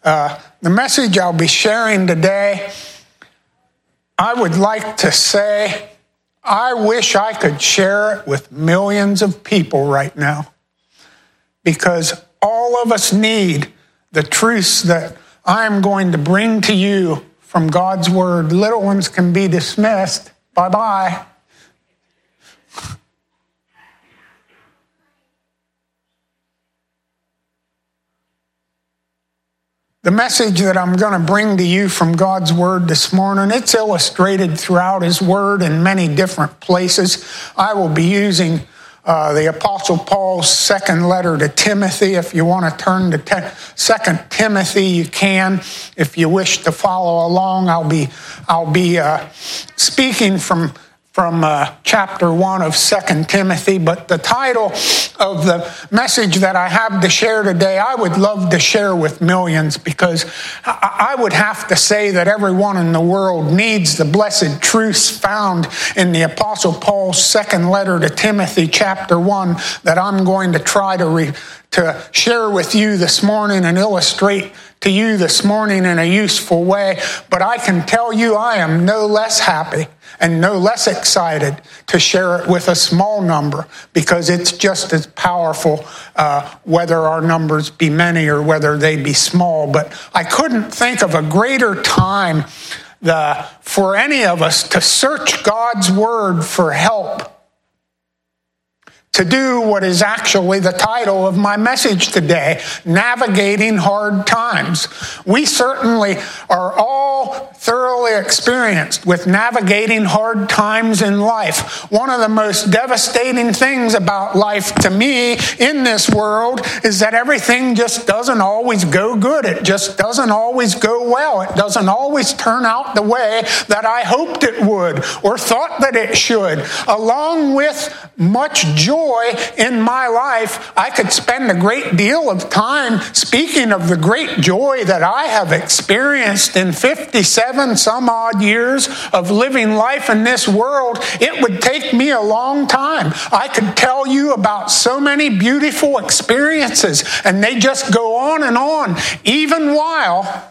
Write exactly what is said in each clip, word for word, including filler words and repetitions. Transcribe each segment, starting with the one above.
Uh, the message I'll be sharing today, I would like to say, I wish I could share it with millions of people right now, because all of us need the truths that I'm going to bring to you from God's Word. Little ones can be dismissed. Bye-bye. The message that I'm going to bring to you from God's Word this morning, it's illustrated throughout His Word in many different places. I will be using uh, the Apostle Paul's second letter to Timothy. If you want to turn to te- Second Timothy, you can. If you wish to follow along, I'll be I'll be uh, speaking from. from uh, chapter one of Second Timothy, but the title of the message that I have to share today, I would love to share with millions, because I would have to say that everyone in the world needs the blessed truths found in the Apostle Paul's second letter to Timothy, chapter one, that I'm going to try to, re- to share with you this morning and illustrate to you this morning in a useful way. But I can tell you I am no less happy and no less excited to share it with a small number, because it's just as powerful uh, whether our numbers be many or whether they be small. But I couldn't think of a greater time the, for any of us to search God's Word for help, to do what is actually the title of my message today, Navigating Hard Times. We certainly are all thoroughly experienced with navigating hard times in life. One of the most devastating things about life to me in this world is that everything just doesn't always go good. It just doesn't always go well. It doesn't always turn out the way that I hoped it would or thought that it should. Along with much joy in my life, I could spend a great deal of time speaking of the great joy that I have experienced in fifty-seven some odd years of living life in this world. It would take me a long time. I could tell you about so many beautiful experiences, and they just go on and on, even while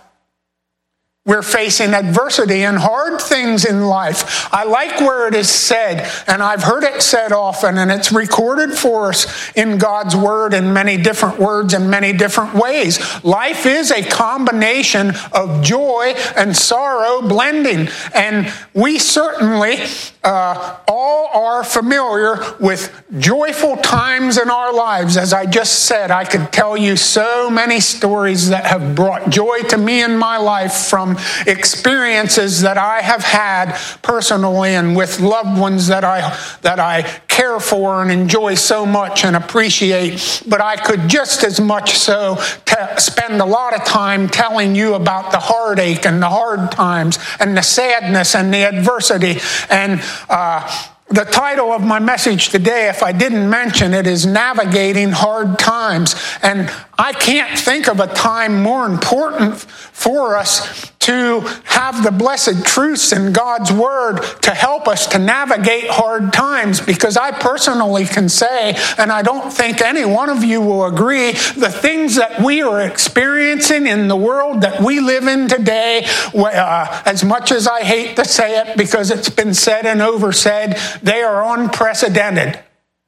we're facing adversity and hard things in life. I like where it is said, and I've heard it said often, and it's recorded for us in God's Word in many different words and many different ways. Life is a combination of joy and sorrow blending, and we certainly uh, all are familiar with joyful times in our lives. As I just said, I could tell you so many stories that have brought joy to me in my life from experiences that I have had personally and with loved ones that I that I care for and enjoy so much and appreciate. But I could just as much so te- spend a lot of time telling you about the heartache and the hard times and the sadness and the adversity. And uh the title of my message today, if I didn't mention it, is Navigating Hard Times. And I can't think of a time more important for us to have the blessed truths in God's Word to help us to navigate hard times, because I personally can say, and I don't think any one of you will agree, the things that we are experiencing in the world that we live in today, uh, as much as I hate to say it because it's been said and oversaid, they are unprecedented.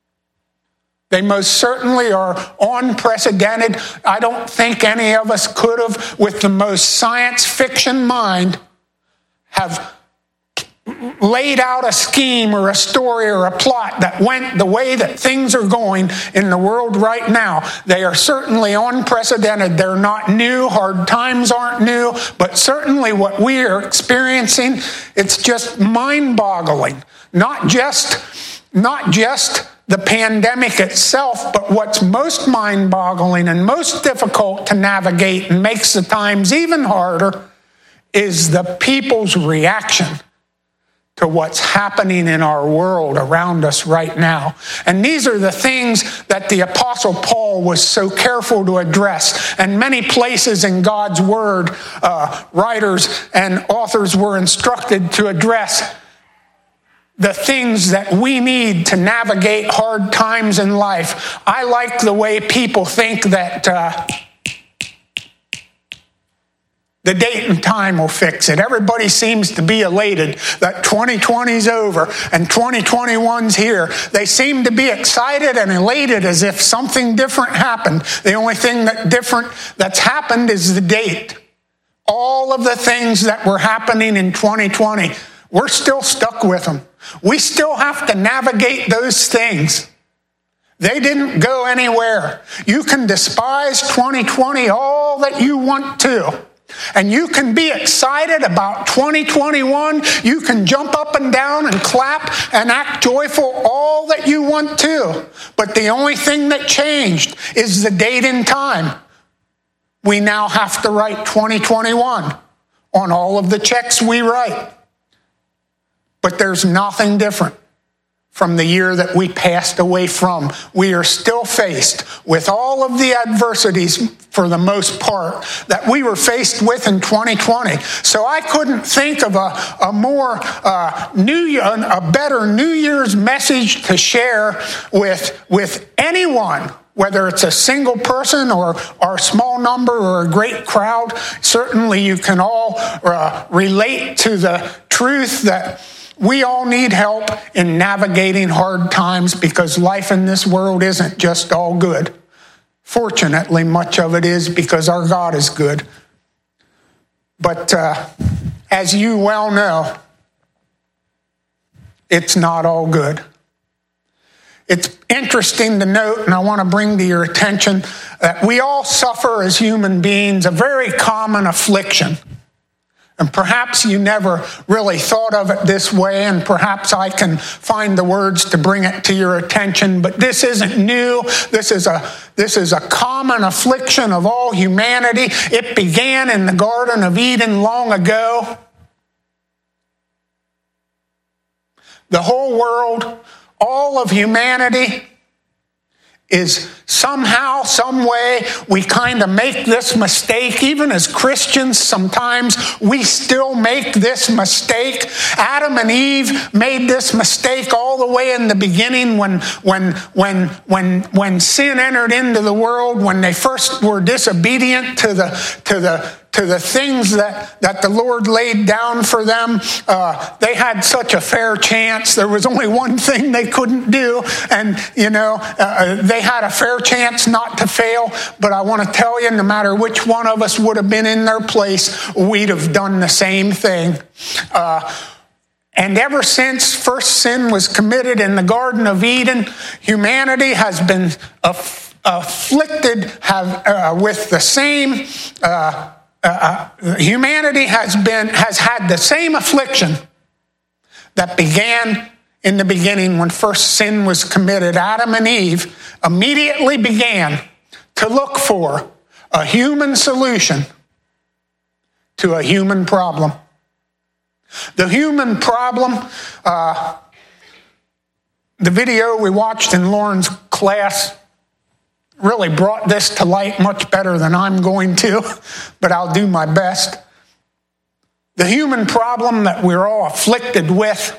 They most certainly are unprecedented. I don't think any of us could have, with the most science fiction mind, have laid out a scheme or a story or a plot that went the way that things are going in the world right now. They are certainly unprecedented. They're not new. Hard times aren't new. But certainly what we are experiencing, it's just mind-boggling. Not just, not just the pandemic itself, but what's most mind-boggling and most difficult to navigate and makes the times even harder is the people's reaction to what's happening in our world around us right now. And these are the things that the Apostle Paul was so careful to address. And many places in God's Word, uh, writers and authors were instructed to address the things that we need to navigate hard times in life. I like the way people think that uh, The date and time will fix it. Everybody seems to be elated that twenty twenty's over and twenty twenty-one's here. They seem to be excited and elated as if something different happened. The only thing that different that's happened is the date. All of the things that were happening in twenty twenty, we're still stuck with them. We still have to navigate those things. They didn't go anywhere. You can despise twenty twenty all that you want to. And you can be excited about twenty twenty-one. You can jump up and down and clap and act joyful all that you want to. But the only thing that changed is the date and time. We now have to write twenty twenty-one on all of the checks we write. But there's nothing different from the year that we passed away from. We are still faced with all of the adversities, for the most part, that we were faced with in twenty twenty. So I couldn't think of a, a more uh, new, a better New Year's message to share with, with anyone, whether it's a single person or, or a small number or a great crowd. Certainly you can all uh, relate to the truth that we all need help in navigating hard times, because life in this world isn't just all good. Fortunately, much of it is, because our God is good. But uh, as you well know, it's not all good. It's interesting to note, and I want to bring to your attention, that we all suffer as human beings a very common affliction. And perhaps you never really thought of it this way, and perhaps I can find the words to bring it to your attention, but this isn't new. This is a, this is a common affliction of all humanity. It began in the Garden of Eden long ago. The whole world, all of humanity, is somehow, some way, we kind of make this mistake. Even as Christians, sometimes we still make this mistake. Adam and Eve made this mistake all the way in the beginning when, when, when, when, when sin entered into the world, when they first were disobedient to the, to the, to the things that, that the Lord laid down for them. Uh, they had such a fair chance. There was only one thing they couldn't do. And, you know, uh, they had a fair chance not to fail. But I want to tell you, no matter which one of us would have been in their place, we'd have done the same thing. Uh, And ever since first sin was committed in the Garden of Eden, humanity has been aff- afflicted have, uh, with the same uh Uh, humanity has been has had the same affliction that began in the beginning when first sin was committed. Adam and Eve immediately began to look for a human solution to a human problem. The human problem, uh, the video we watched in Lauren's class really brought this to light much better than I'm going to, but I'll do my best. The human problem that we're all afflicted with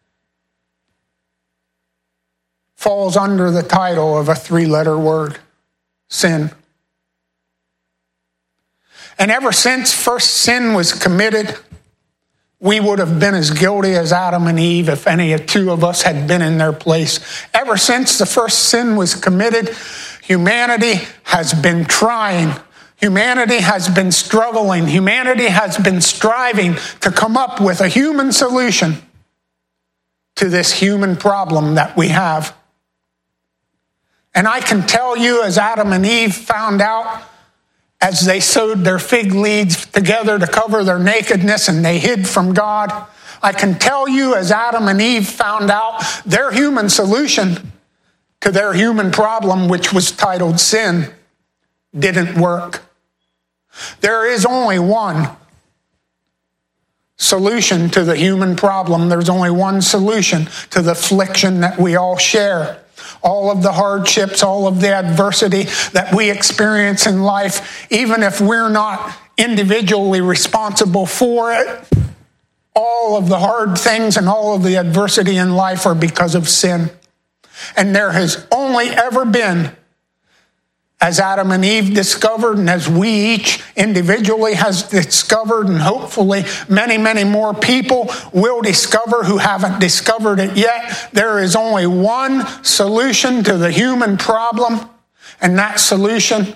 falls under the title of a three-letter word: sin. And ever since first sin was committed, we would have been as guilty as Adam and Eve if any two of us had been in their place. Ever since the first sin was committed, humanity has been trying. Humanity has been struggling. Humanity has been striving to come up with a human solution to this human problem that we have. And I can tell you, as Adam and Eve found out, as they sewed their fig leaves together to cover their nakedness and they hid from God, I can tell you, as Adam and Eve found out, their human solution to their human problem, which was titled sin, didn't work. There is only one solution to the human problem. There's only one solution to the affliction that we all share. All of the hardships, all of the adversity that we experience in life, even if we're not individually responsible for it, all of the hard things and all of the adversity in life are because of sin. And there has only ever been as Adam and Eve discovered, and as we each individually has discovered, and hopefully many, many more people will discover who haven't discovered it yet, there is only one solution to the human problem, and that solution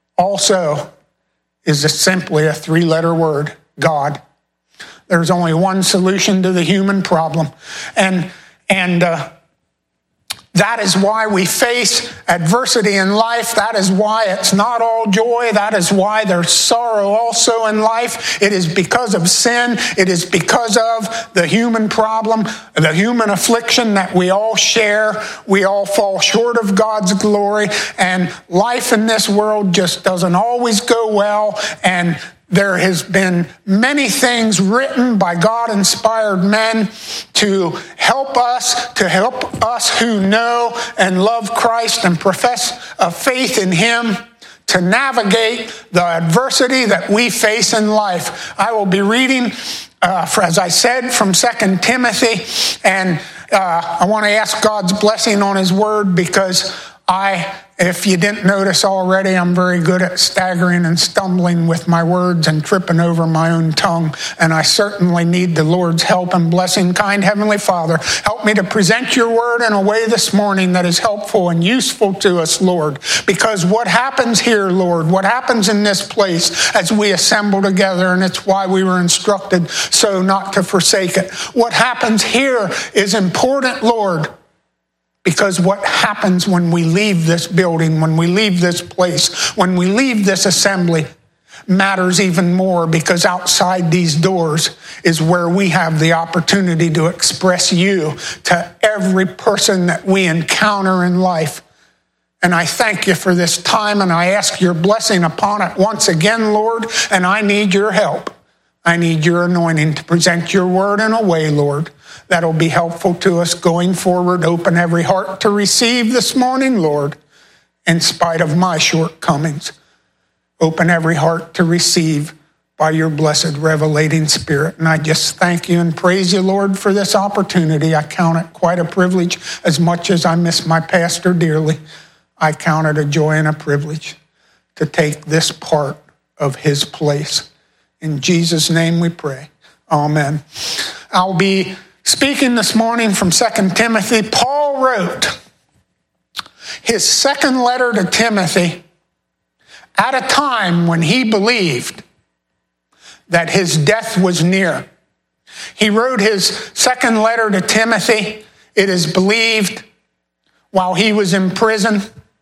also is a simply a three-letter word: God. There's only one solution to the human problem, and and uh, that is why we face adversity in life. That is why it's not all joy. That is why there's sorrow also in life. It is because of sin. It is because of the human problem, the human affliction that we all share. We all fall short of God's glory, and life in this world just doesn't always go well, and there has been many things written by God-inspired men to help us, to help us who know and love Christ and profess a faith in Him, to navigate the adversity that we face in life. I will be reading, uh, for, as I said, from Second Timothy, and uh, I want to ask God's blessing on His Word, because I, if you didn't notice already, I'm very good at staggering and stumbling with my words and tripping over my own tongue, and I certainly need the Lord's help and blessing. Kind Heavenly Father, help me to present your word in a way this morning that is helpful and useful to us, Lord, because what happens here, Lord, what happens in this place as we assemble together, and it's why we were instructed so not to forsake it. What happens here is important, Lord, because what happens when we leave this building, when we leave this place, when we leave this assembly matters even more, because outside these doors is where we have the opportunity to express you to every person that we encounter in life. And I thank you for this time, and I ask your blessing upon it once again, Lord, and I need your help. I need your anointing to present your word in a way, Lord, that'll be helpful to us going forward. Open every heart to receive this morning, Lord, in spite of my shortcomings. Open every heart to receive by your blessed revelating Spirit. And I just thank you and praise you, Lord, for this opportunity. I count it quite a privilege. As much as I miss my pastor dearly, I count it a joy and a privilege to take this part of his place. In Jesus' name we pray. Amen. I'll be speaking this morning from Second Timothy. Paul wrote his second letter to Timothy at a time when he believed that his death was near. He wrote his second letter to Timothy, it is believed, while he was in prison.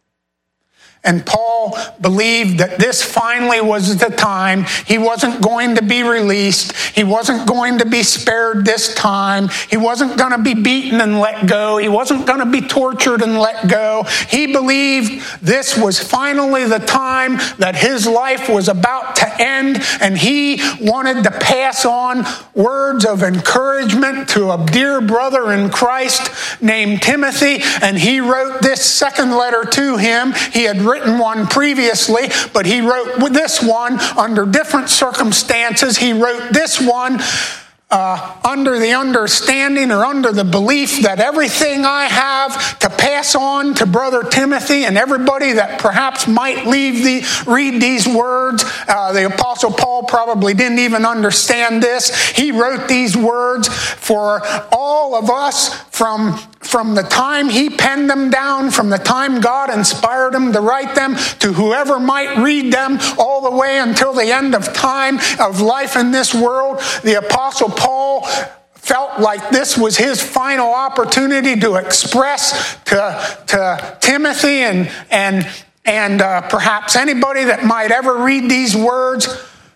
And Paul believed that this finally was the time. He wasn't going to be released. He wasn't going to be spared this time. He wasn't going to be beaten and let go. He wasn't going to be tortured and let go. He believed this was finally the time that his life was about to end, and he wanted to pass on words of encouragement to a dear brother in Christ named Timothy, and he wrote this second letter to him. He had written written one previously, but he wrote this one under different circumstances. He wrote this one uh, under the understanding or under the belief that everything I have to pass on to Brother Timothy and everybody that perhaps might leave the, read these words, uh, the Apostle Paul probably didn't even understand this. He wrote these words for all of us from From the time he penned them down, from the time God inspired him to write them, to whoever might read them, all the way until the end of time of life in this world. The Apostle Paul felt like this was his final opportunity to express to, to Timothy and, and, and uh, perhaps anybody that might ever read these words,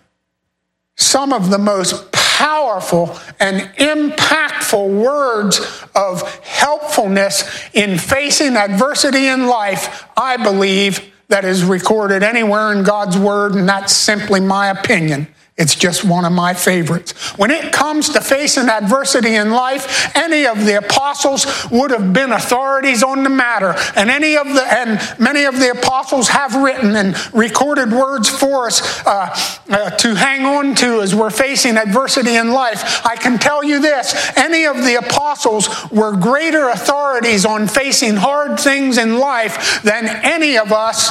some of the most powerful and impactful words of helpfulness in facing adversity in life, I believe, that is recorded anywhere in God's Word, and that's simply my opinion. It's just one of my favorites. When it comes to facing adversity in life, any of the apostles would have been authorities on the matter, and any of the and many of the apostles have written and recorded words for us uh, uh, to hang on to as we're facing adversity in life. I can tell you this: any of the apostles were greater authorities on facing hard things in life than any of us,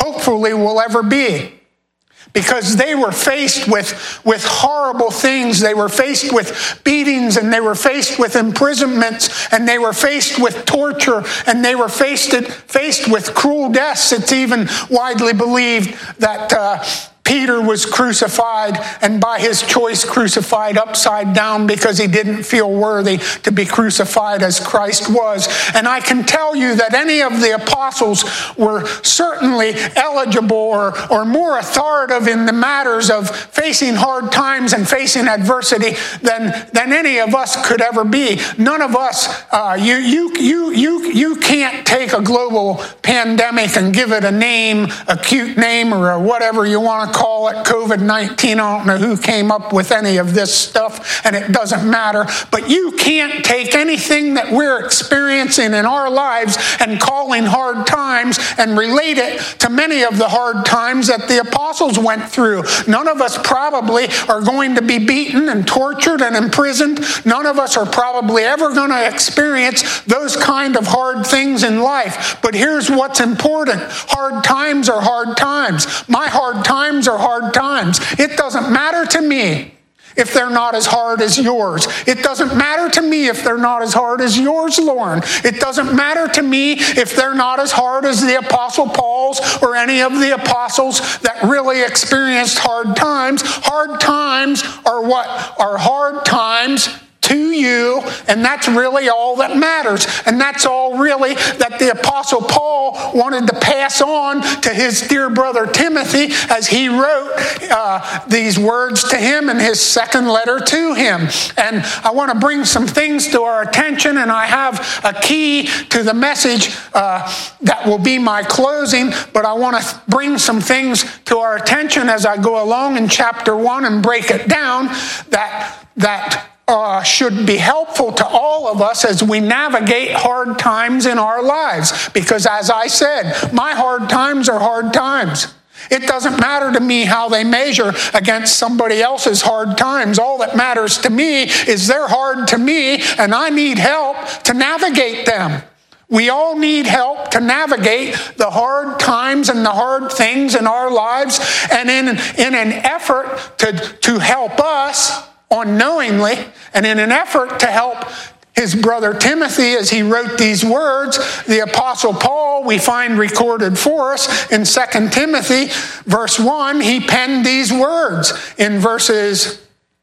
hopefully will ever be. Because they were faced with, with horrible things. They were faced with beatings, and they were faced with imprisonments, and they were faced with torture, and they were faced, faced with cruel deaths. It's even widely believed that uh, Peter was crucified, and by his choice crucified upside down because he didn't feel worthy to be crucified as Christ was. And I can tell you that any of the apostles were certainly eligible or, or more authoritative in the matters of facing hard times and facing adversity than, than any of us could ever be. None of us, uh, you, you, you, you, you can't take a global pandemic and give it a name, a cute name, or a whatever you want to call it, COVID nineteen. I don't know who came up with any of this stuff, and it doesn't matter. But you can't take anything that we're experiencing in our lives and calling hard times and relate it to many of the hard times that the apostles went through. None of us probably are going to be beaten and tortured and imprisoned. None of us are probably ever going to experience those kind of hard things in life. But here's what's important. Hard times are hard times. My hard times are hard times. It doesn't matter to me if they're not as hard as yours. It doesn't matter to me if they're not as hard as yours, Lauren. It doesn't matter to me if they're not as hard as the Apostle Paul's or any of the apostles that really experienced hard times. Hard times are what are hard times to you, and that's really all that matters. And that's all really that the Apostle Paul wanted to pass on to his dear brother Timothy as he wrote uh, these words to him in his second letter to him. And I want to bring some things to our attention, and I have a key to the message uh, that will be my closing, but I want to bring some things to our attention as I go along in chapter one and break it down that that Uh, should be helpful to all of us as we navigate hard times in our lives. Because as I said, my hard times are hard times. It doesn't matter to me how they measure against somebody else's hard times. All that matters to me is they're hard to me, and I need help to navigate them. We all need help to navigate the hard times and the hard things in our lives. And in, in an effort to, to help us unknowingly, and in an effort to help his brother Timothy as he wrote these words, the Apostle Paul, we find recorded for us in Second Timothy, verse one, he penned these words in verses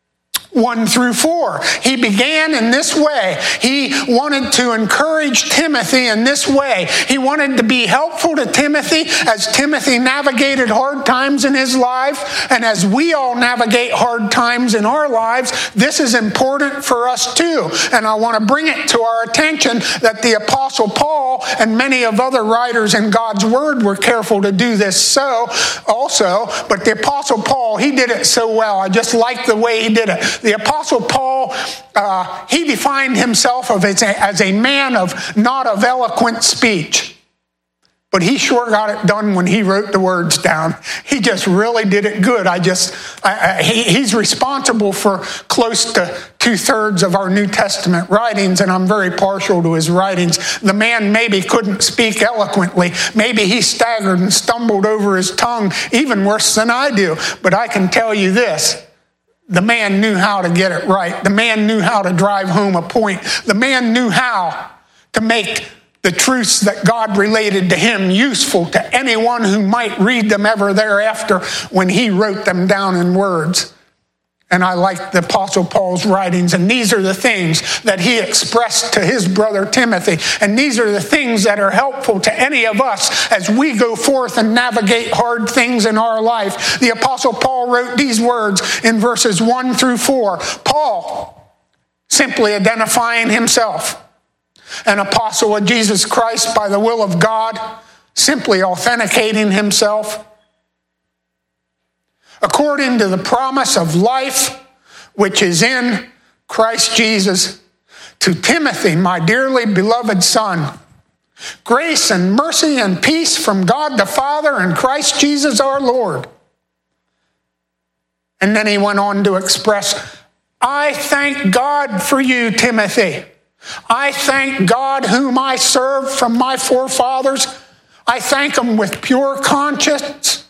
one through four. He began in this way. He wanted to encourage Timothy in this way. He wanted to be helpful to Timothy as Timothy navigated hard times in his life. And as we all navigate hard times in our lives, this is important for us too. And I want to bring it to our attention that the Apostle Paul and many of other writers in God's Word were careful to do this so also. But the Apostle Paul, he did it so well. I just like the way he did it. The Apostle Paul, uh, he defined himself as a, as a man of not of eloquent speech. But he sure got it done when he wrote the words down. He just really did it good. I just, I, I, he, he's responsible for close to two-thirds of our New Testament writings, and I'm very partial to his writings. The man maybe couldn't speak eloquently. Maybe he staggered and stumbled over his tongue even worse than I do. But I can tell you this. The man knew how to get it right. The man knew how to drive home a point. The man knew how to make the truths that God related to him useful to anyone who might read them ever thereafter when he wrote them down in words. And I like the Apostle Paul's writings, and these are the things that he expressed to his brother Timothy. And these are the things that are helpful to any of us as we go forth and navigate hard things in our life. The Apostle Paul wrote these words in verses one through four. Paul, simply identifying himself, an apostle of Jesus Christ by the will of God, simply authenticating himself, according to the promise of life which is in Christ Jesus, to Timothy, my dearly beloved son, grace and mercy and peace from God the Father and Christ Jesus our Lord. And then he went on to express, I thank God for you, Timothy. I thank God whom I serve from my forefathers. I thank him with pure conscience.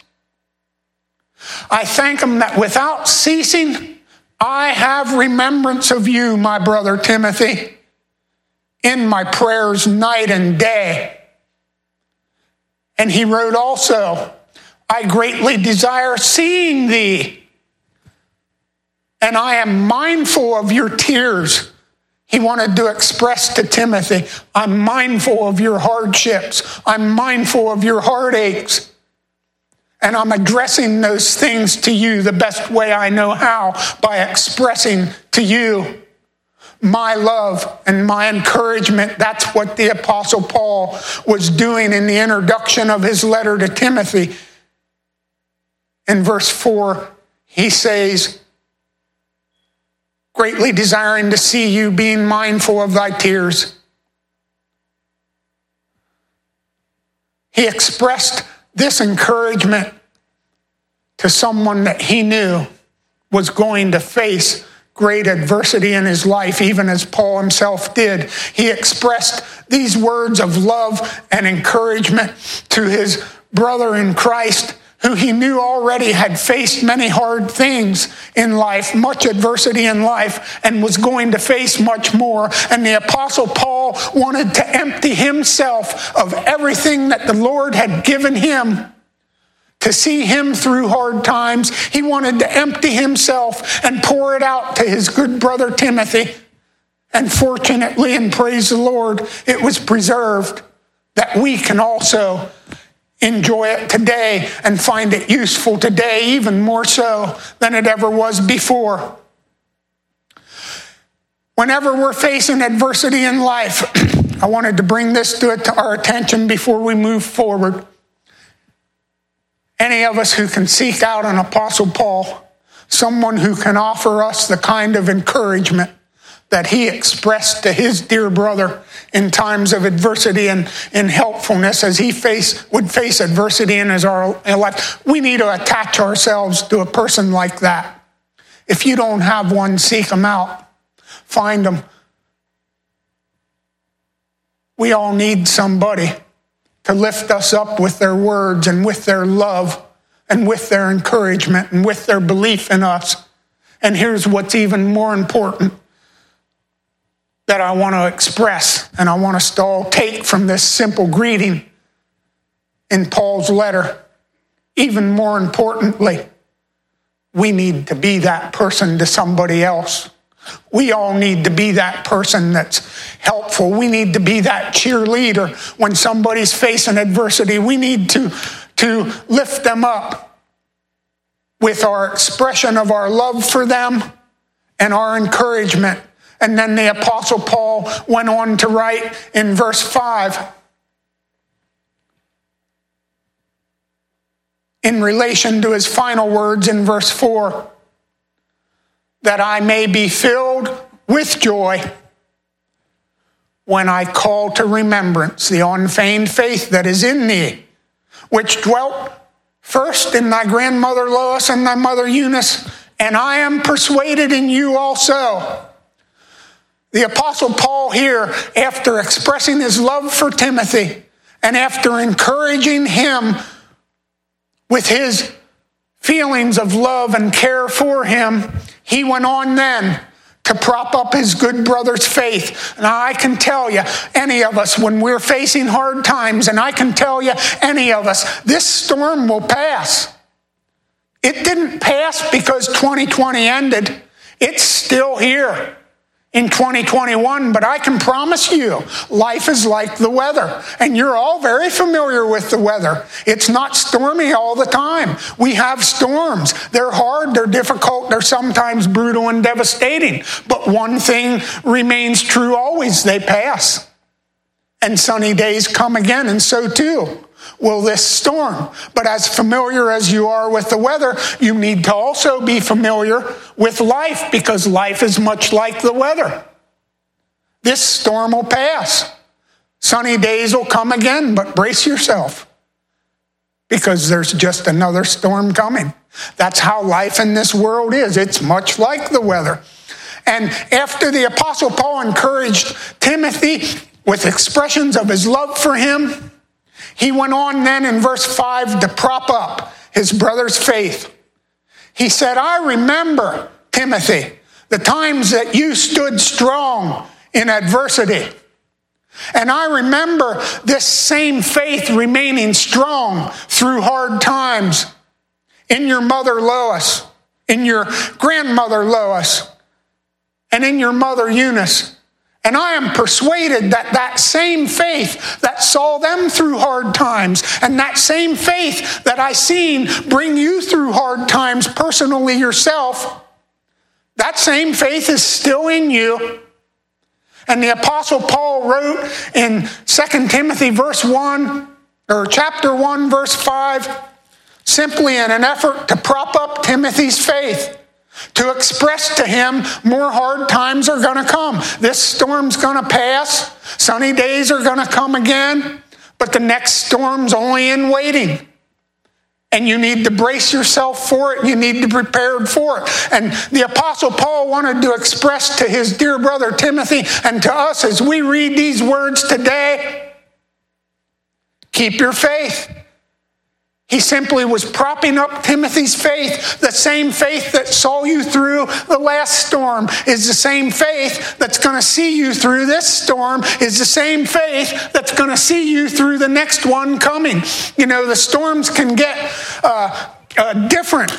I thank him that without ceasing, I have remembrance of you, my brother Timothy, in my prayers night and day. And he wrote also, I greatly desire seeing thee, and I am mindful of your tears. He wanted to express to Timothy, I'm mindful of your hardships. I'm mindful of your heartaches. And I'm addressing those things to you the best way I know how, by expressing to you my love and my encouragement. That's what the Apostle Paul was doing in the introduction of his letter to Timothy. In verse four, he says, greatly desiring to see you, being mindful of thy tears. He expressed this encouragement to someone that he knew was going to face great adversity in his life, even as Paul himself did. He expressed these words of love and encouragement to his brother in Christ, who he knew already had faced many hard things in life, much adversity in life, and was going to face much more. And the Apostle Paul wanted to empty himself of everything that the Lord had given him to see him through hard times. He wanted to empty himself and pour it out to his good brother Timothy. And fortunately, and praise the Lord, it was preserved, that we can also enjoy it today and find it useful today, even more so than it ever was before. Whenever we're facing adversity in life, I wanted to bring this to our attention before we move forward. Any of us who can seek out an Apostle Paul, someone who can offer us the kind of encouragement that he expressed to his dear brother in times of adversity and in helpfulness as he face, would face adversity in his life. We need to attach ourselves to a person like that. If you don't have one, seek them out. Find them. We all need somebody to lift us up with their words and with their love and with their encouragement and with their belief in us. And here's what's even more important that I want to express, and I want us to all take from this simple greeting in Paul's letter. Even more importantly, we need to be that person to somebody else. We all need to be that person that's helpful. We need to be that cheerleader when somebody's facing adversity. We need to, to lift them up with our expression of our love for them and our encouragement. And then the Apostle Paul went on to write in verse five, in relation to his final words in verse four, that I may be filled with joy when I call to remembrance the unfeigned faith that is in thee, which dwelt first in thy grandmother Lois and thy mother Eunice, and I am persuaded in you also. The Apostle Paul here, after expressing his love for Timothy and after encouraging him with his feelings of love and care for him, he went on then to prop up his good brother's faith. Now, I can tell you, any of us, when we're facing hard times, and I can tell you, any of us, this storm will pass. It didn't pass because twenty twenty ended. It's still here in twenty twenty-one, but I can promise you, life is like the weather, and you're all very familiar with the weather. It's not stormy all the time. We have storms. They're hard, they're difficult, they're sometimes brutal and devastating, but one thing remains true always: they pass. And sunny days come again, and so too will this storm. But as familiar as you are with the weather, you need to also be familiar with life, because life is much like the weather. This storm will pass. Sunny days will come again, but brace yourself, because there's just another storm coming. That's how life in this world is. It's much like the weather. And after the Apostle Paul encouraged Timothy with expressions of his love for him, he went on then in verse five to prop up his brother's faith. He said, I remember, Timothy, the times that you stood strong in adversity. And I remember this same faith remaining strong through hard times in your mother Lois, in your grandmother Lois, and in your mother Eunice. And I am persuaded that that same faith that saw them through hard times, and that same faith that I seen bring you through hard times personally yourself, that same faith is still in you. And the Apostle Paul wrote in Second Timothy verse one, or chapter one, verse five, simply in an effort to prop up Timothy's faith, to express to him more hard times are going to come. This storm's going to pass. Sunny days are going to come again. But the next storm's only in waiting. And you need to brace yourself for it. You need to be prepared for it. And the Apostle Paul wanted to express to his dear brother Timothy and to us as we read these words today, keep your faith. He simply was propping up Timothy's faith. The same faith that saw you through the last storm is the same faith that's going to see you through this storm, is the same faith that's going to see you through the next one coming. You know, the storms can get uh, uh, different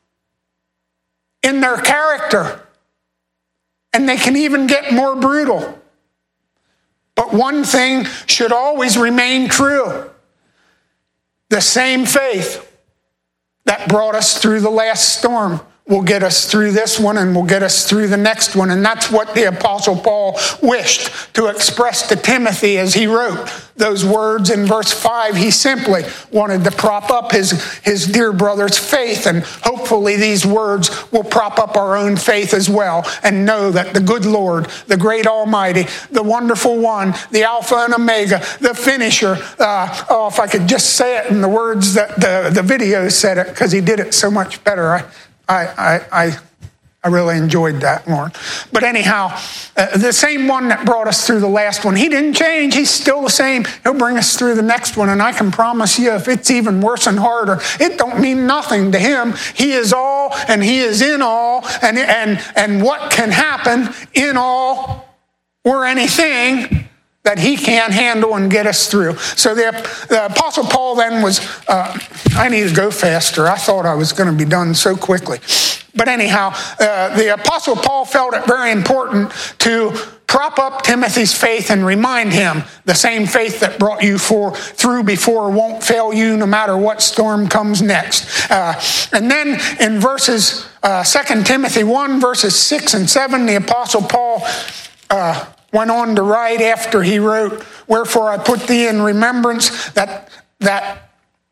in their character, and they can even get more brutal. But one thing should always remain true. The same faith that brought us through the last storm will get us through this one and will get us through the next one. And that's what the Apostle Paul wished to express to Timothy as he wrote those words in verse five. He simply wanted to prop up his, his dear brother's faith. And hopefully these words will prop up our own faith as well, and know that the good Lord, the great Almighty, the wonderful one, the Alpha and Omega, the finisher. Uh, oh, if I could just say it in the words that the, the video said it, because he did it so much better. I, I, I, I, I really enjoyed that, Lauren. But anyhow, uh, the same one that brought us through the last one, he didn't change. He's still the same. He'll bring us through the next one. And I can promise you, if it's even worse and harder, it don't mean nothing to him. He is all, and he is in all, and, and, and what can happen in all or anything that he can't handle and get us through. So the, the Apostle Paul then was, uh, I need to go faster. I thought I was going to be done so quickly. But anyhow, uh, the Apostle Paul felt it very important to prop up Timothy's faith and remind him the same faith that brought you for, through before won't fail you no matter what storm comes next. Uh, and then in verses, uh, Second Timothy one, verses six and seven, the Apostle Paul uh, went on to write after he wrote, wherefore I put thee in remembrance that, that,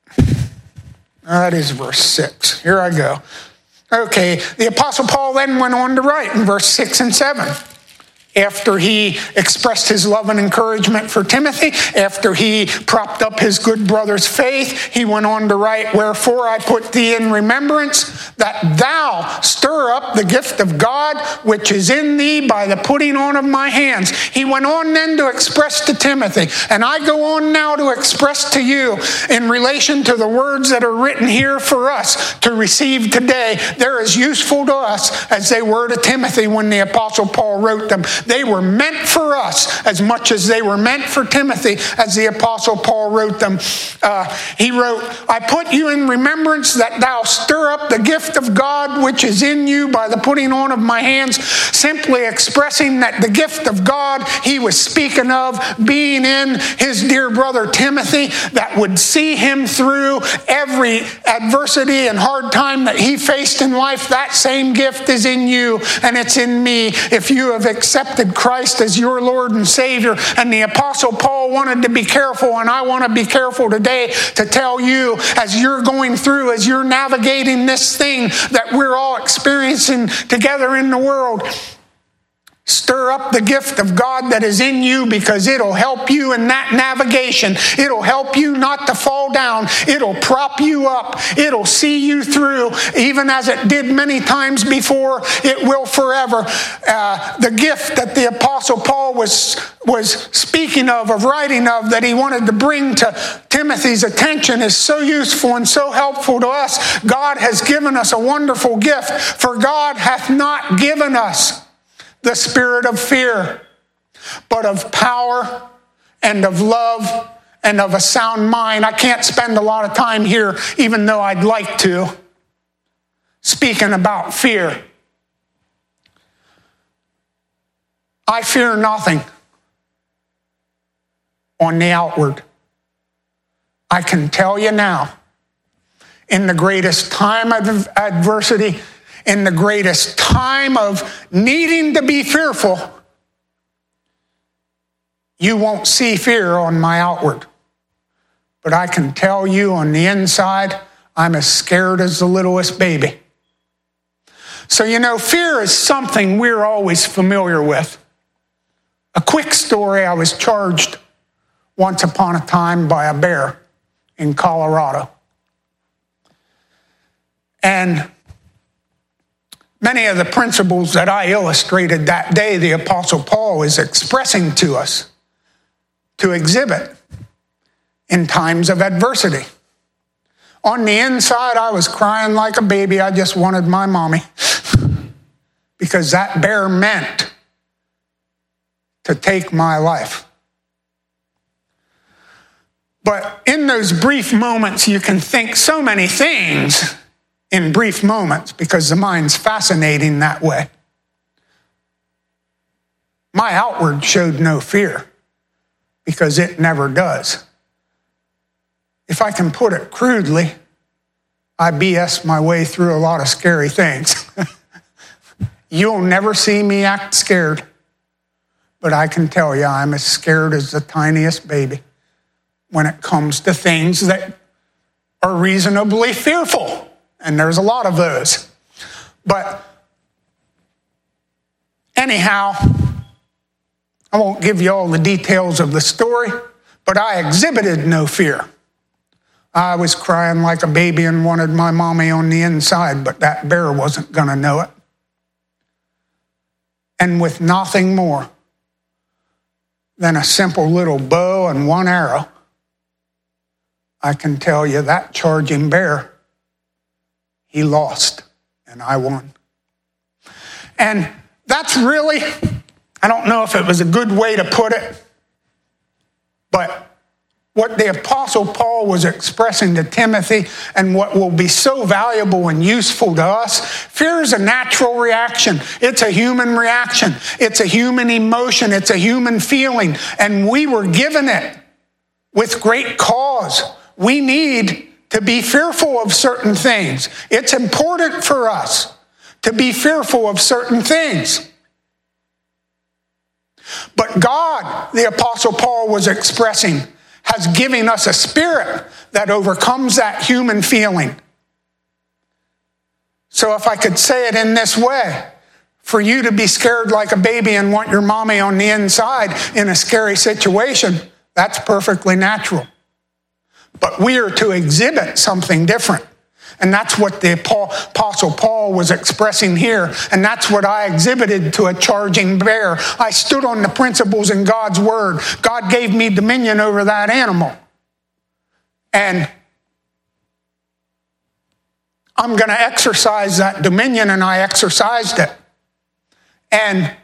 that is verse six. Here I go. Okay, the Apostle Paul then went on to write in verse six and seven. After he expressed his love and encouragement for Timothy, after he propped up his good brother's faith, he went on to write, wherefore I put thee in remembrance that thou stir up the gift of God which is in thee by the putting on of my hands. He went on then to express to Timothy, and I go on now to express to you in relation to the words that are written here for us to receive today. They're as useful to us as they were to Timothy when the Apostle Paul wrote them. They were meant for us as much as they were meant for Timothy as the Apostle Paul wrote them. Uh, he wrote, I put you in remembrance that thou stir up the gift of God which is in you by the putting on of my hands, simply expressing that the gift of God he was speaking of being in his dear brother Timothy that would see him through every adversity and hard time that he faced in life. That same gift is in you, and it's in me if you have accepted Christ as your Lord and Savior. And the Apostle Paul wanted to be careful, and I want to be careful today to tell you as you're going through, as you're navigating this thing that we're all experiencing together in the world, Stir up the gift of God that is in you, because it'll help you in that navigation. It'll help you not to fall down. It'll prop you up. It'll see you through, even as it did many times before. It will forever. Uh, the gift that the Apostle Paul was, was speaking of, of writing of, that he wanted to bring to Timothy's attention is so useful and so helpful to us. God has given us a wonderful gift. For God hath not given us the spirit of fear, but of power and of love and of a sound mind. I can't spend a lot of time here, even though I'd like to, speaking about fear. I fear nothing on the outward. I can tell you now, in the greatest time of adversity, in the greatest time of needing to be fearful, you won't see fear on my outward. But I can tell you on the inside, I'm as scared as the littlest baby. So, you know, fear is something we're always familiar with. A quick story: I was charged once upon a time by a bear in Colorado. And many of the principles that I illustrated that day, the Apostle Paul is expressing to us to exhibit in times of adversity. On the inside, I was crying like a baby. I just wanted my mommy, because that bear meant to take my life. But in those brief moments, you can think so many things in brief moments, because the mind's fascinating that way. My outward showed no fear, because it never does. If I can put it crudely, I B S my way through a lot of scary things. You'll never see me act scared, but I can tell you I'm as scared as the tiniest baby when it comes to things that are reasonably fearful. And there's a lot of those. But anyhow, I won't give you all the details of the story, but I exhibited no fear. I was crying like a baby and wanted my mommy on the inside, but that bear wasn't going to know it. And with nothing more than a simple little bow and one arrow, I can tell you that charging bear, he lost, and I won. And that's really, I don't know if it was a good way to put it, but what the Apostle Paul was expressing to Timothy, and what will be so valuable and useful to us, fear is a natural reaction. It's a human reaction. It's a human emotion. It's a human feeling, and we were given it with great cause. We need to be fearful of certain things. It's important for us to be fearful of certain things. But God, the Apostle Paul was expressing, has given us a spirit that overcomes that human feeling. So if I could say it in this way, for you to be scared like a baby and want your mommy on the inside in a scary situation, that's perfectly natural. But we are to exhibit something different. And that's what the Apostle Paul was expressing here. And that's what I exhibited to a charging bear. I stood on the principles in God's word. God gave me dominion over that animal. And I'm going to exercise that dominion, and I exercised it. And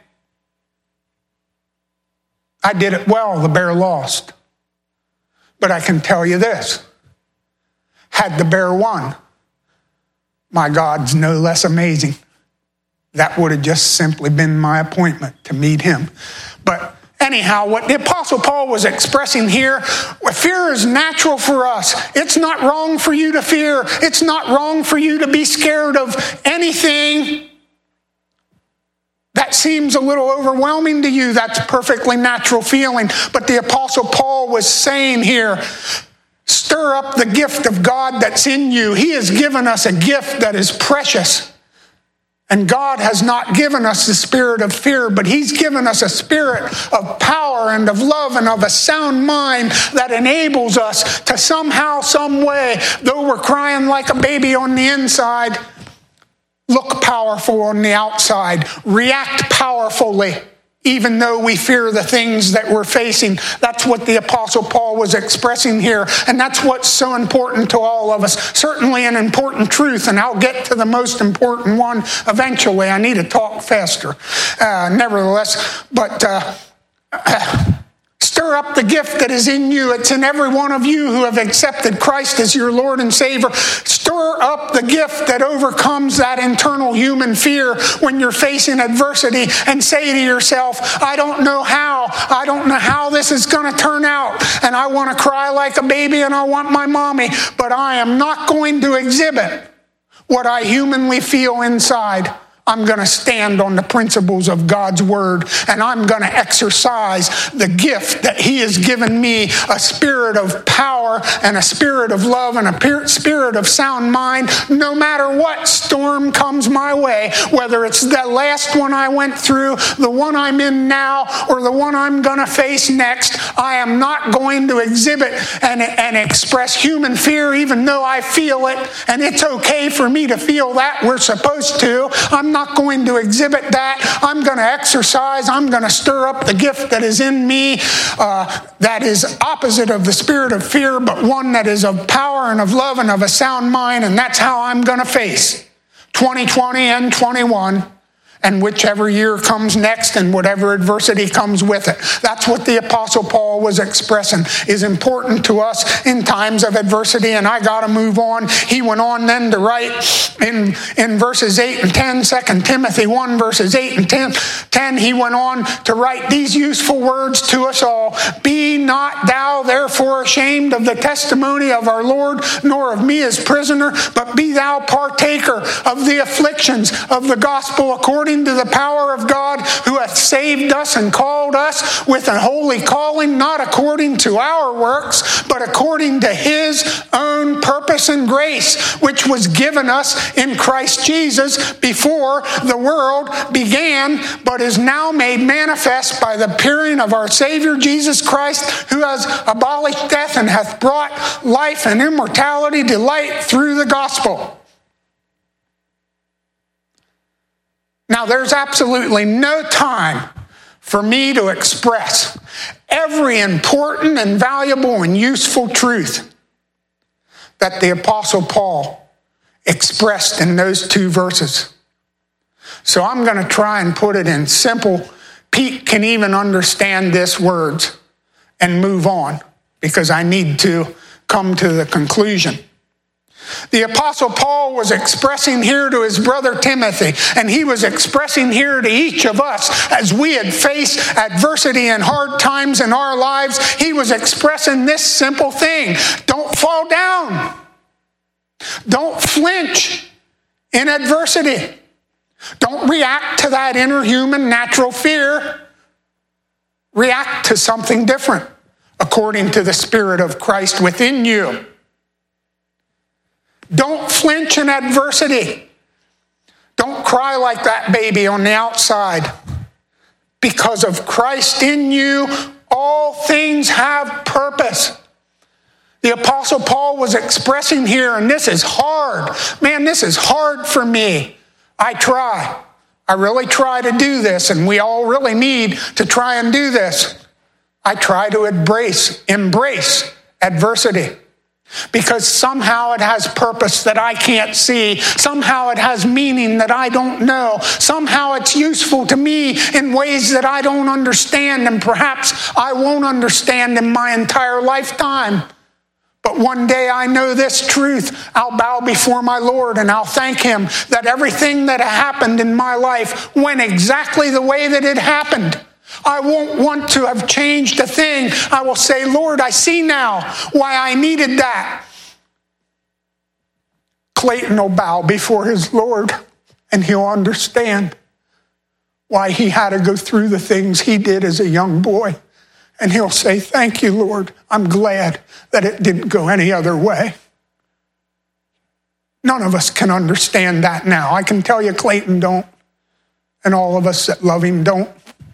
I did it well. The bear lost. But I can tell you this. Had the bear won, my God's no less amazing. That would have just simply been my appointment to meet him. But anyhow, what the Apostle Paul was expressing here, fear is natural for us. It's not wrong for you to fear. It's not wrong for you to be scared of anything that seems a little overwhelming to you. That's a perfectly natural feeling. But the Apostle Paul was saying here, stir up the gift of God that's in you. He has given us a gift that is precious. And God has not given us the spirit of fear, but he's given us a spirit of power and of love and of a sound mind that enables us to somehow, some way, though we're crying like a baby on the inside, look powerful on the outside, react powerfully, even though we fear the things that we're facing. That's what the Apostle Paul was expressing here. And that's what's so important to all of us. Certainly an important truth, and I'll get to the most important one eventually. I need to talk faster. Uh, nevertheless, but uh, uh, stir up the gift that is in you. It's in every one of you who have accepted Christ as your Lord and Savior. Stir up the gift that overcomes that internal human fear when you're facing adversity, and say to yourself, I don't know how. I don't know how this is going to turn out. And I want to cry like a baby and I want my mommy, but I am not going to exhibit what I humanly feel inside. I'm going to stand on the principles of God's word, and I'm going to exercise the gift that he has given me, a spirit of power and a spirit of love and a spirit of sound mind, no matter what storm comes my way, whether it's the last one I went through, the one I'm in now, or the one I'm going to face next. I am not going to exhibit and, and express human fear, even though I feel it, and it's okay for me to feel that. We're supposed to. I'm not not going to exhibit that. I'm going to exercise. I'm going to stir up the gift that is in me, uh, that is opposite of the spirit of fear, but one that is of power and of love and of a sound mind. And that's how I'm going to face twenty twenty and twenty-one. And whichever year comes next and whatever adversity comes with it. That's what the Apostle Paul was expressing is important to us in times of adversity. And I got to move on. He went on then to write in, in verses eight and ten, Second Timothy one, verses eight and ten, he went on to write these useful words to us all. Be not thou therefore ashamed of the testimony of our Lord, nor of me as prisoner, but be thou partaker of the afflictions of the gospel according to the power of God, who hath saved us and called us with a holy calling, not according to our works, but according to his own purpose and grace, which was given us in Christ Jesus before the world began, but is now made manifest by the appearing of our Savior Jesus Christ, who has abolished death and hath brought life and immortality to light through the gospel. Now, there's absolutely no time for me to express every important and valuable and useful truth that the Apostle Paul expressed in those two verses. So I'm going to try and put it in simple, Pete can even understand this words, and move on, because I need to come to the conclusion. The Apostle Paul was expressing here to his brother Timothy, and he was expressing here to each of us as we had faced adversity and hard times in our lives. He was expressing this simple thing. Don't fall down. Don't flinch in adversity. Don't react to that inner human natural fear. React to something different according to the Spirit of Christ within you. Don't flinch in adversity. Don't cry like that baby on the outside. Because of Christ in you, all things have purpose. The Apostle Paul was expressing here, and this is hard. Man, this is hard for me. I try. I really try to do this, and we all really need to try and do this. I try to embrace, embrace adversity. Because somehow it has purpose that I can't see. Somehow it has meaning that I don't know. Somehow it's useful to me in ways that I don't understand, and perhaps I won't understand in my entire lifetime. But one day I know this truth. I'll bow before my Lord and I'll thank him that everything that happened in my life went exactly the way that it happened. I won't want to have changed a thing. I will say, Lord, I see now why I needed that. Clayton will bow before his Lord, and he'll understand why he had to go through the things he did as a young boy. And he'll say, thank you, Lord. I'm glad that it didn't go any other way. None of us can understand that now. I can tell you Clayton don't, and all of us that love him don't.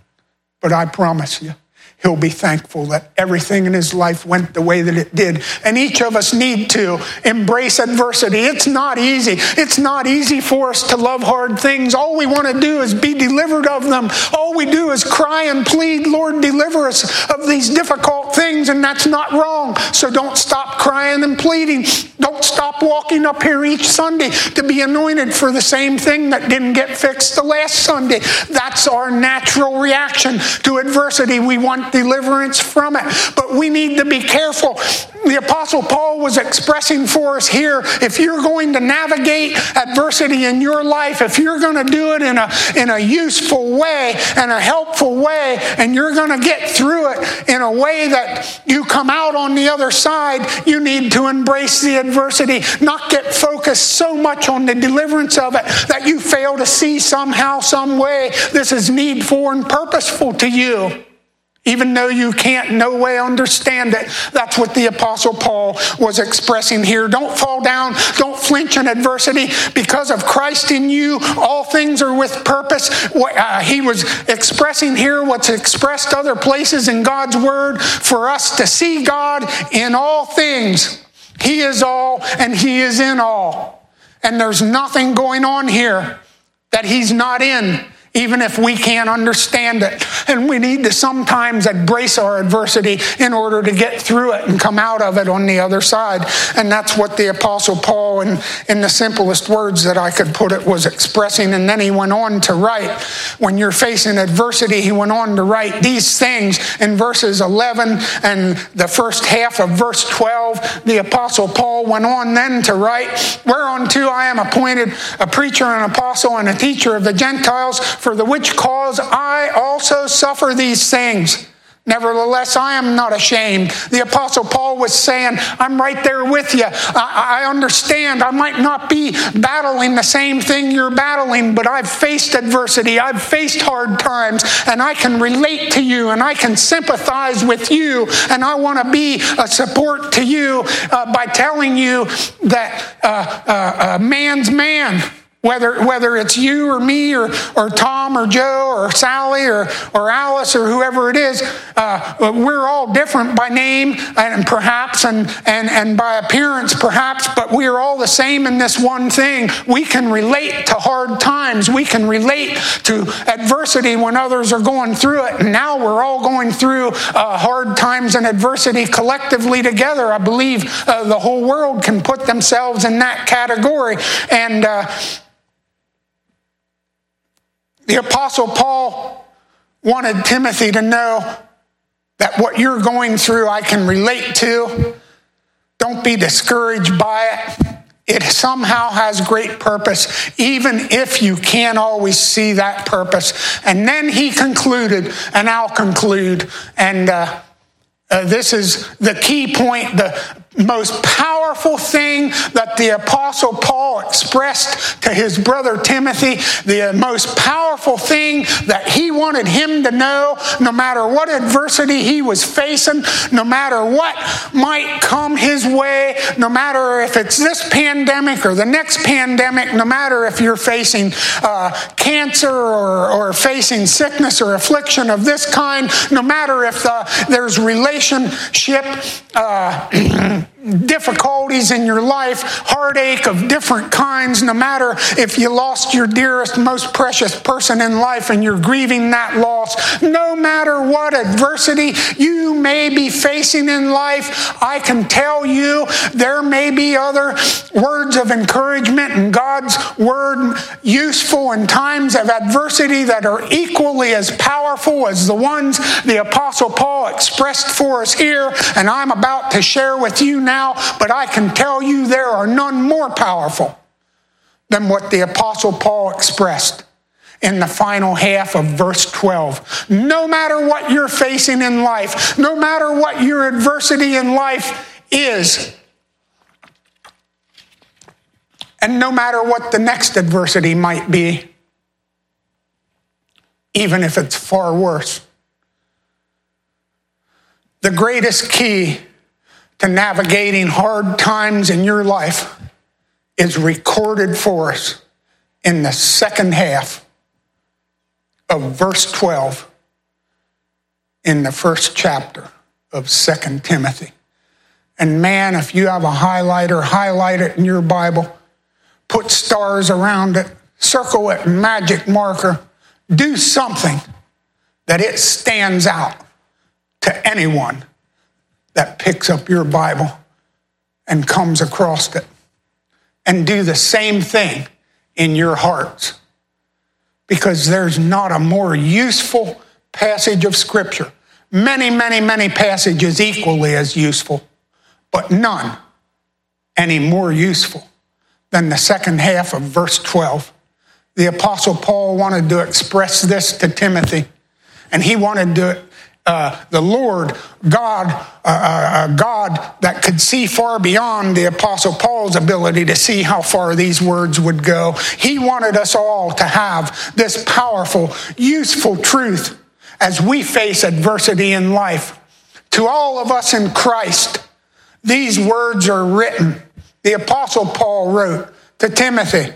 But I promise you, he'll be thankful that everything in his life went the way that it did. And each of us need to embrace adversity. It's not easy. It's not easy for us to love hard things. All we want to do is be delivered of them. All we do is cry and plead, Lord, deliver us of these difficult things. And that's not wrong. So don't stop crying and pleading. Don't stop walking up here each Sunday to be anointed for the same thing that didn't get fixed the last Sunday. That's our natural reaction to adversity. We want deliverance from it. But we need to be careful. The Apostle Paul was expressing for us here, if you're going to navigate adversity in your life, if you're going to do it in a, in a useful way and a helpful way, and you're going to get through it in a way that you come out on the other side, you need to embrace the adversity, not get focused so much on the deliverance of it that you fail to see somehow, some way, this is needful and purposeful to you. Even though you can't no way understand it. That's what the Apostle Paul was expressing here. Don't fall down. Don't flinch in adversity. Because of Christ in you, all things are with purpose. Uh, he was expressing here what's expressed other places in God's Word for us to see God in all things. He is all and He is in all. And there's nothing going on here that He's not in, even if we can't understand it. And we need to sometimes embrace our adversity in order to get through it and come out of it on the other side. And that's what the Apostle Paul, in, in the simplest words that I could put it, was expressing. And then he went on to write, when you're facing adversity, he went on to write these things in verses eleven and the first half of verse twelve. The Apostle Paul went on then to write, whereunto I am appointed a preacher, an apostle, and a teacher of the Gentiles, for the which cause I also suffer these things. Nevertheless, I am not ashamed. The Apostle Paul was saying, I'm right there with you. I, I understand. I might not be battling the same thing you're battling, but I've faced adversity. I've faced hard times, and I can relate to you, and I can sympathize with you, and I want to be a support to you uh, by telling you that uh, uh, a man's man, Whether whether it's you or me or, or Tom or Joe or Sally or, or Alice or whoever it is, uh, we're all different by name and perhaps and, and, and by appearance perhaps, but we are all the same in this one thing. We can relate to hard times. We can relate to adversity when others are going through it. And now we're all going through uh, hard times and adversity collectively together. I believe uh, the whole world can put themselves in that category. And uh, the Apostle Paul wanted Timothy to know that what you're going through, I can relate to. Don't be discouraged by it. It somehow has great purpose, even if you can't always see that purpose. And then he concluded, and I'll conclude, and uh, uh, this is the key point, the most powerful thing that the Apostle Paul expressed to his brother Timothy, the most powerful thing that he wanted him to know, no matter what adversity he was facing, no matter what might come his way, no matter if it's this pandemic or the next pandemic, no matter if you're facing uh, cancer or, or facing sickness or affliction of this kind, no matter if uh, there's relationship uh, difficulties in your life, heartache of different kinds, no matter if you lost your dearest, most precious person in life and you're grieving that loss, no matter what adversity you may be facing in life, I can tell you there may be other words of encouragement in God's word useful in times of adversity that are equally as powerful as the ones the Apostle Paul expressed for us here, and I'm about to share with you now. But I can tell you there are none more powerful than what the Apostle Paul expressed in the final half of verse twelve. No matter what you're facing in life, no matter what your adversity in life is, and no matter what the next adversity might be, even if it's far worse, the greatest key to navigating hard times in your life is recorded for us in the second half of verse twelve in the first chapter of Second Timothy. And man, if you have a highlighter, highlight it in your Bible, put stars around it, circle it in magic marker, do something that it stands out to anyone that picks up your Bible and comes across it. And do the same thing in your hearts. Because there's not a more useful passage of Scripture. Many, many, many passages equally as useful, but none any more useful than the second half of verse twelve. The Apostle Paul wanted to express this to Timothy, and he wanted to, uh, the Lord, God, uh, uh, God that could see far beyond the Apostle Paul's ability to see how far these words would go. He wanted us all to have this powerful, useful truth as we face adversity in life. To all of us in Christ, these words are written. The Apostle Paul wrote to Timothy,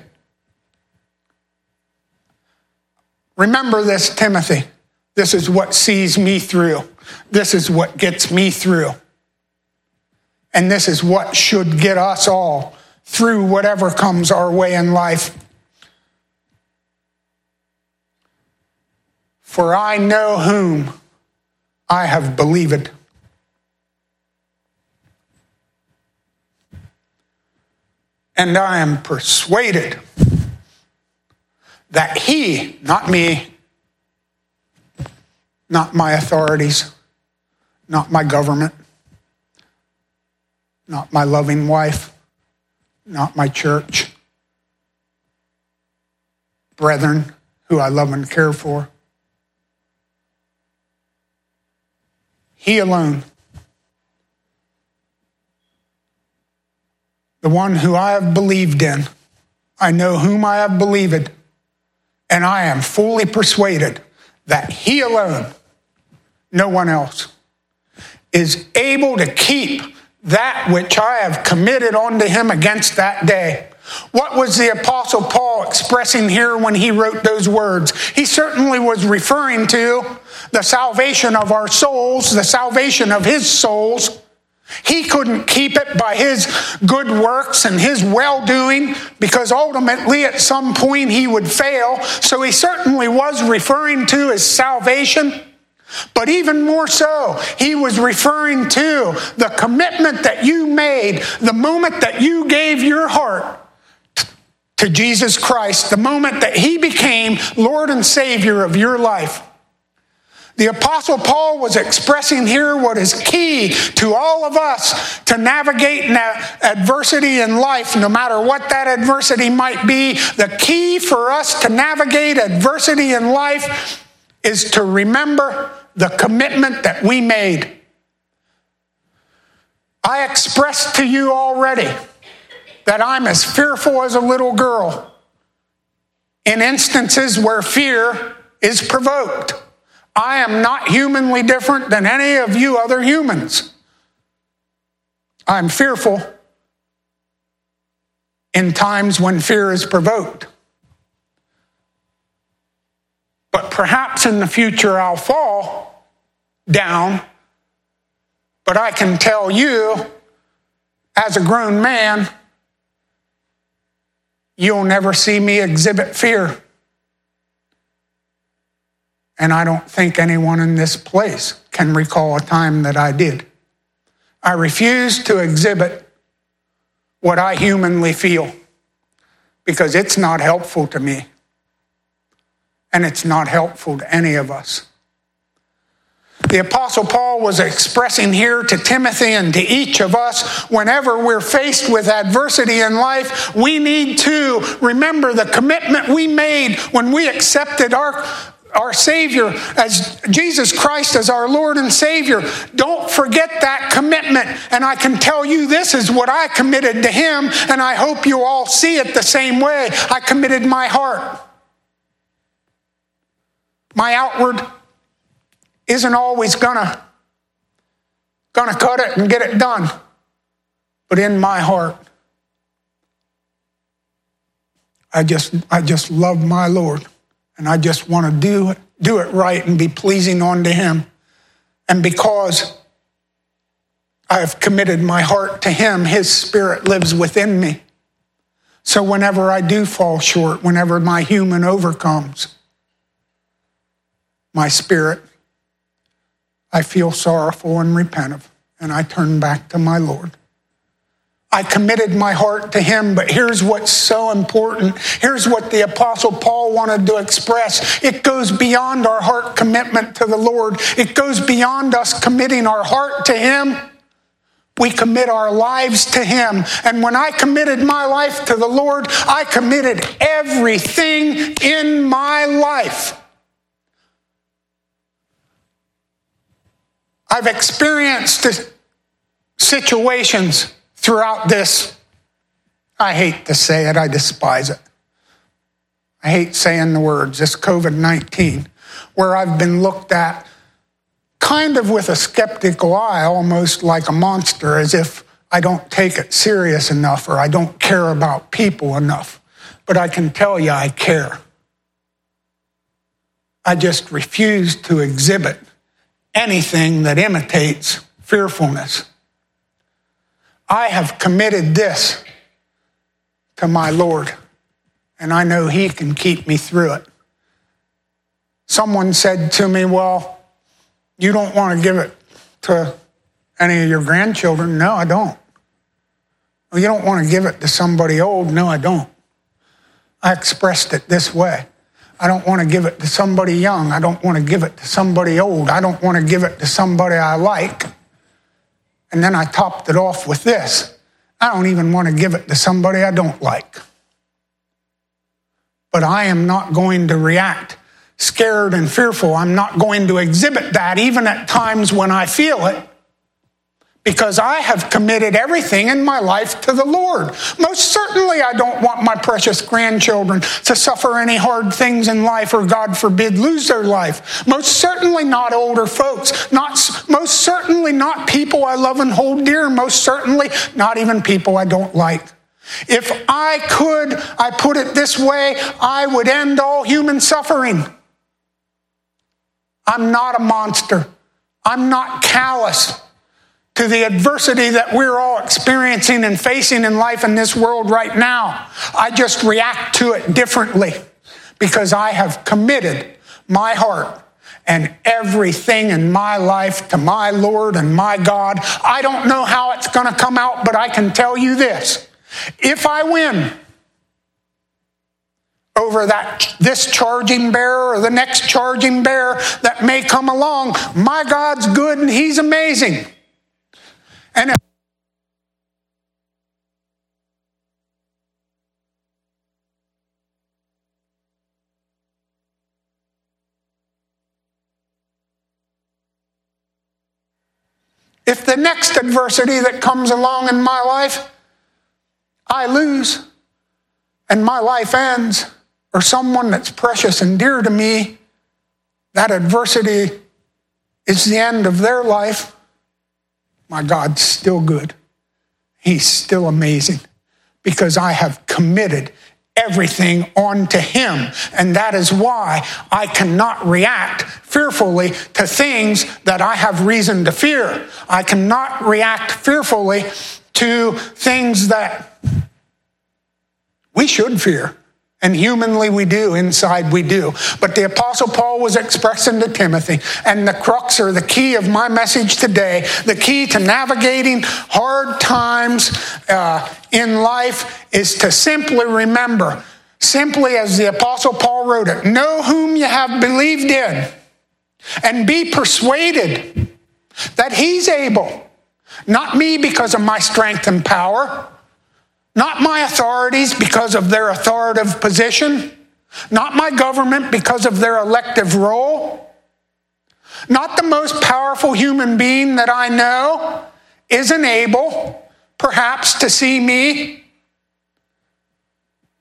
remember this, Timothy. This is what sees me through. This is what gets me through. And this is what should get us all through whatever comes our way in life. For I know whom I have believed. And I am persuaded that he, not me, not my authorities, not my government, not my loving wife, not my church, brethren who I love and care for, he alone, the one who I have believed in, I know whom I have believed, and I am fully persuaded that he alone, no one else, is able to keep that which I have committed unto him against that day. What was the Apostle Paul expressing here when he wrote those words? He certainly was referring to the salvation of our souls, the salvation of his souls. He couldn't keep it by his good works and his well-doing, because ultimately at some point he would fail. So he certainly was referring to his salvation. But even more so, he was referring to the commitment that you made the moment that you gave your heart to Jesus Christ, the moment that he became Lord and Savior of your life. The Apostle Paul was expressing here what is key to all of us to navigate adversity in life, no matter what that adversity might be. The key for us to navigate adversity in life is to remember the commitment that we made. I expressed to you already that I'm as fearful as a little girl in instances where fear is provoked. I am not humanly different than any of you other humans. I'm fearful in times when fear is provoked. But perhaps in the future I'll fall down. But I can tell you, as a grown man, you'll never see me exhibit fear. And I don't think anyone in this place can recall a time that I did. I refuse to exhibit what I humanly feel, because it's not helpful to me. And it's not helpful to any of us. The Apostle Paul was expressing here to Timothy and to each of us, whenever we're faced with adversity in life, we need to remember the commitment we made when we accepted our our Savior as Jesus Christ as our Lord and Savior. Don't forget that commitment. And I can tell you, this is what I committed to him, and I hope you all see it the same way. I committed my heart. My outward isn't always gonna, gonna cut it and get it done. But in my heart, I just, I just love my Lord, and I just want to do it, do it right and be pleasing unto him. And because I have committed my heart to him, his Spirit lives within me. So whenever I do fall short, whenever my human overcomes my spirit, I feel sorrowful and repentant, and I turn back to my Lord. I committed my heart to him, but here's what's so important. Here's what the Apostle Paul wanted to express. It goes beyond our heart commitment to the Lord. It goes beyond us committing our heart to him. We commit our lives to him. And when I committed my life to the Lord, I committed everything in my life. I've experienced situations throughout this. I hate to say it, I despise it. I hate saying the words, this covid nineteen, where I've been looked at kind of with a skeptical eye, almost like a monster, as if I don't take it serious enough or I don't care about people enough. But I can tell you I care. I just refuse to exhibit anything that imitates fearfulness. I have committed this to my Lord, and I know he can keep me through it. Someone said to me, well, you don't want to give it to any of your grandchildren? No, I don't. Well, you don't want to give it to somebody old? No, I don't. I expressed it this way. I don't want to give it to somebody young. I don't want to give it to somebody old. I don't want to give it to somebody I like. And then I topped it off with this. I don't even want to give it to somebody I don't like. But I am not going to react scared and fearful. I'm not going to exhibit that even at times when I feel it, because I have committed everything in my life to the Lord. Most certainly I don't want my precious grandchildren to suffer any hard things in life, or God forbid lose their life. Most certainly not older folks. Not, most certainly not people I love and hold dear. Most certainly not even people I don't like. If I could, I put it this way, I would end all human suffering. I'm not a monster. I'm not callous to the adversity that we're all experiencing and facing in life in this world right now. I just react to it differently because I have committed my heart and everything in my life to my Lord and my God. I don't know how it's going to come out, but I can tell you this. If I win over that this charging bearer or the next charging bearer that may come along, my God's good and he's amazing. And if if the next adversity that comes along in my life, I lose and my life ends, or someone that's precious and dear to me, that adversity is the end of their life, my God's still good. He's still amazing because I have committed everything onto him. And that is why I cannot react fearfully to things that I have reason to fear. I cannot react fearfully to things that we should fear. And humanly we do, inside we do. But the Apostle Paul was expressing to Timothy, and the crux or the key of my message today, the key to navigating hard times uh, in life is to simply remember, simply as the Apostle Paul wrote it, know whom you have believed in, and be persuaded that he's able, not me because of my strength and power, not my authorities because of their authoritative position, not my government because of their elective role, not the most powerful human being that I know isn't able, perhaps, to see me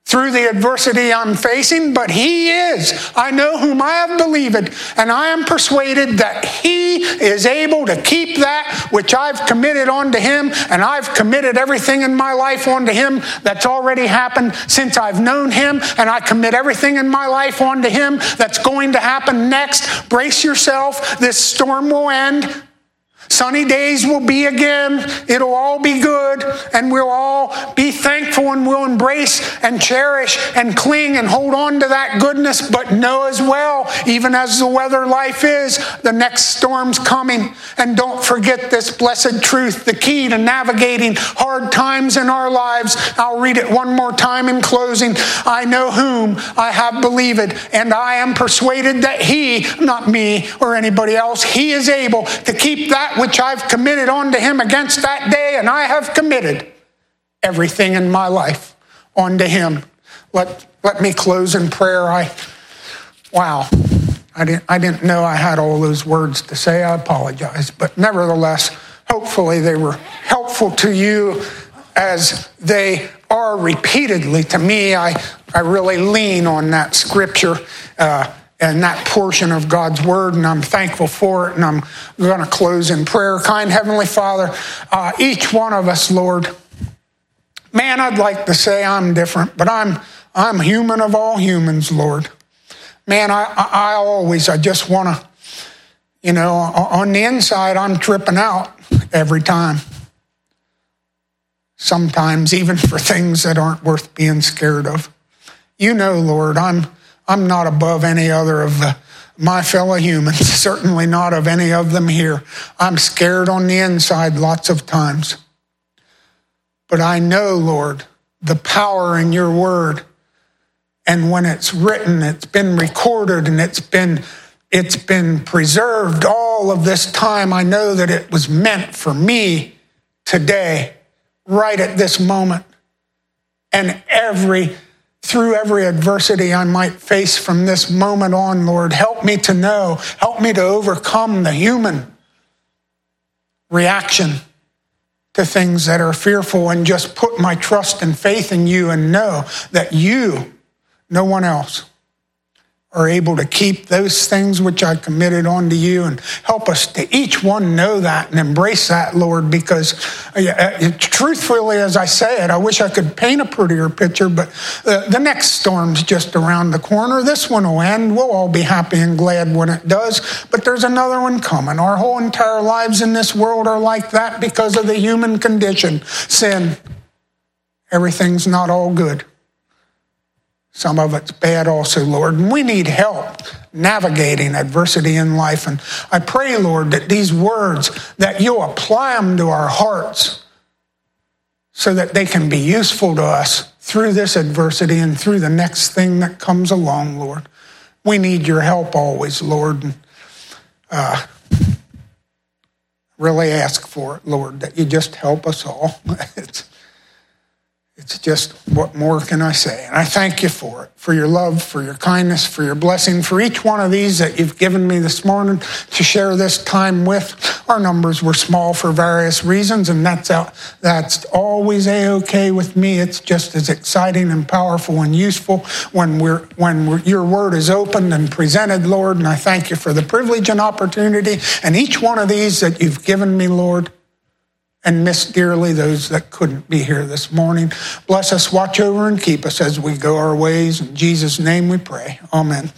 through the adversity I'm facing, but he is. I know whom I have believed, and I am persuaded that he is able to keep that which I've committed unto him, and I've committed everything in my life unto him that's already happened since I've known him, and I commit everything in my life unto him that's going to happen next. Brace yourself. This storm will end. Sunny days will be again. It'll all be good, and we'll all be thankful, and we'll embrace and cherish and cling and hold on to that goodness. But know as well, even as the weather life is, the next storm's coming. And don't forget this blessed truth, the key to navigating hard times in our lives. I'll read it one more time in closing. I know whom I have believed, and I am persuaded that he, not me or anybody else, he is able to keep that which I've committed unto him against that day, and I have committed everything in my life unto him. Let, let me close in prayer. I, wow, I didn't, I didn't know I had all those words to say. I apologize. But nevertheless, hopefully they were helpful to you as they are repeatedly to me. I, I really lean on that scripture uh, and that portion of God's word, and I'm thankful for it, and I'm going to close in prayer. Kind Heavenly Father, uh, each one of us, Lord, man, I'd like to say I'm different, but I'm I'm human of all humans, Lord. Man, I, I, I always, I just want to, you know, on the inside, I'm tripping out every time. Sometimes even for things that aren't worth being scared of. You know, Lord, I'm I'm not above any other of the, my fellow humans, certainly not of any of them here. I'm scared on the inside lots of times. But I know, Lord, the power in your word. And when it's written, it's been recorded, and it's been, it's been preserved all of this time. I know that it was meant for me today, right at this moment. And every Through every adversity I might face from this moment on, Lord, help me to know, help me to overcome the human reaction to things that are fearful, and just put my trust and faith in you, and know that you, no one else, are able to keep those things which I committed unto you. And help us to each one know that and embrace that, Lord, because uh, truthfully, as I say it, I wish I could paint a prettier picture, but uh, the next storm's just around the corner. This one will end. We'll all be happy and glad when it does, but there's another one coming. Our whole entire lives in this world are like that because of the human condition, sin. Everything's not all good. Some of it's bad also, Lord. And we need help navigating adversity in life. And I pray, Lord, that these words, that you'll apply them to our hearts so that they can be useful to us through this adversity and through the next thing that comes along, Lord. We need your help always, Lord. And, uh, really ask for it, Lord, that you just help us all. it's, It's just, what more can I say? And I thank you for it, for your love, for your kindness, for your blessing, for each one of these that you've given me this morning to share this time with. Our numbers were small for various reasons, and that's out, that's always A-okay with me. It's just as exciting and powerful and useful when we're when we're, your word is opened and presented, Lord. And I thank you for the privilege and opportunity, and each one of these that you've given me, Lord. And miss dearly those that couldn't be here this morning. Bless us, watch over, and keep us as we go our ways. In Jesus' name we pray. Amen.